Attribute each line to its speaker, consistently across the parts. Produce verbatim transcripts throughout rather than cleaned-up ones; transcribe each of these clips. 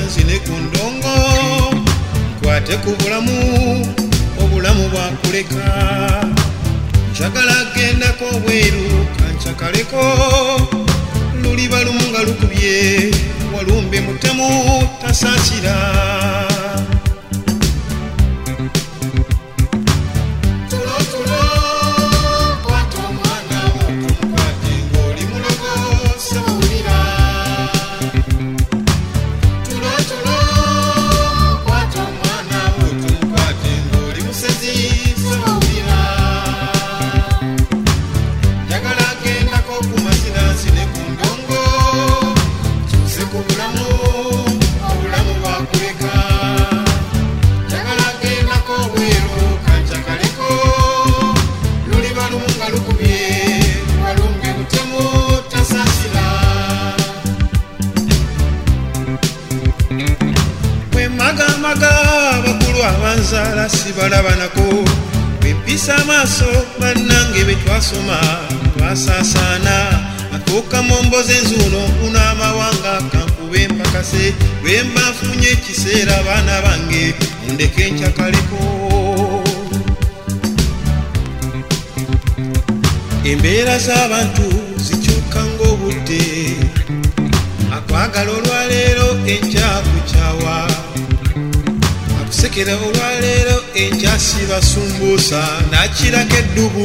Speaker 1: nzine ku ndongo nkwate ku bulamu obulamu bwakuleka njagala gendako bweru kancakaleko luliba lumu nga lukubye walumbe mutemu tasaasira abanzala sibalabanako bempisa amaaso bannange betwasoma twasaasana atuuka mu mboze enzuuno nkuna amawanga kankube empakase lwemba nfunye ekiseera abaana bange mundeke nkyakaleko embeera z'abantu zikyuka ng'obudde akwagala olwaleero enkyakucyawa sekera olwaleero enkyasi basumbuusa nakirako eddubu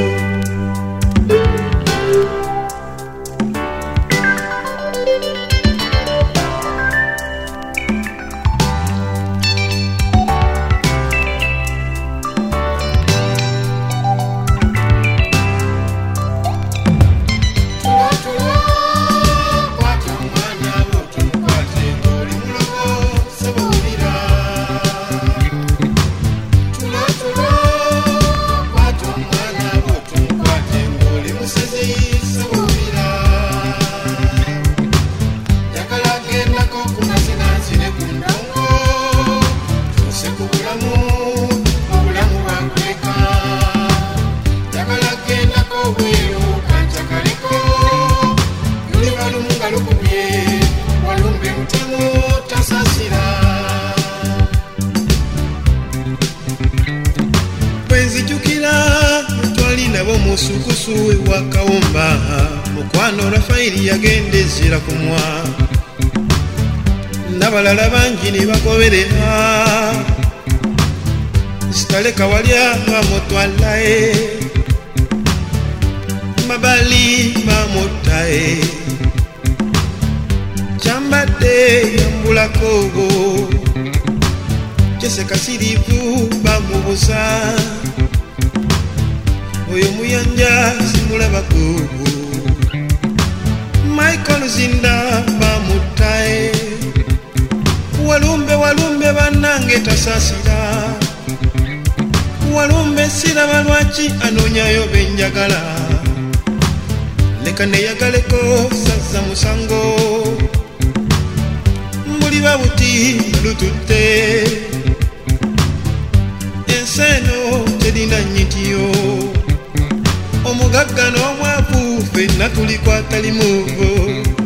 Speaker 1: musukusu wakawomba mukwano Rafaeli yagendezera kumwa nabalala bangi ne bagoberera sitaleka walya bamutwalae mabali bamutae chambade yambulako Jesse kasirivu bamubuza oyo muyanja simulabako Michael Zinda bamutae walumbe walumbe banange tasasira walumbe siraba lwaki anonyayo benjagala leka neyagaleko sazza musango muli babuti lututte enseno tedina nyitiyo omugagga n'omwavu ffenna tulikwatalimuvo